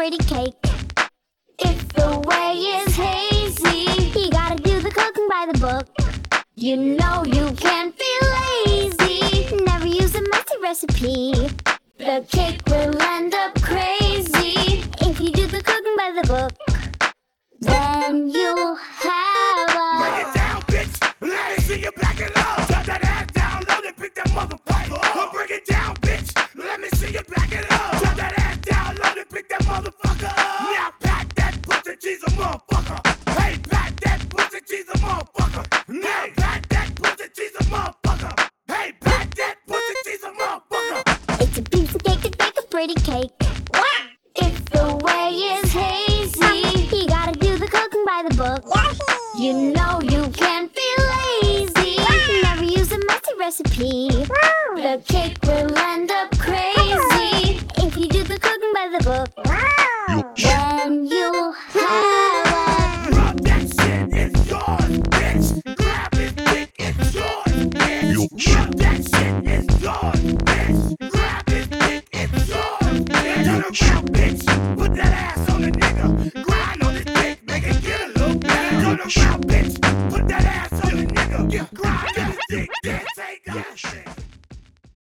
pretty cake. If the way is hazy, you gotta do the cooking by the book. You know you can't be lazy, never use a messy recipe. The cake will end up crazy if you do the cooking by the book. Then you'll have Bring it down, bitch. Let me see you back it up. Drop that ass down low and pick that motherfucker up. Bring it down, bitch. Let me see you back it up. Drop that ass down low and pick that motherfucker up. Now pat that pussy cheese a motherfucker. Hey, pat that pussy cheese a motherfucker. Now pat that pussy cheese a motherfucker. Hey, pat that pussy cheese a motherfucker. It's a piece of cake to bake a pretty cake. If the way is hazy, you gotta do the cooking by the book. You know you can't be lazy, never use a messy recipe. The cake will end up crazy if you do the cooking by the book. Then you'll have Rub that shit, it's yours, bitch. Grab it, dick, it's yours, bitch. Rub that shit, it's yours, bitch. Grab it, dick, it's yours, bitch.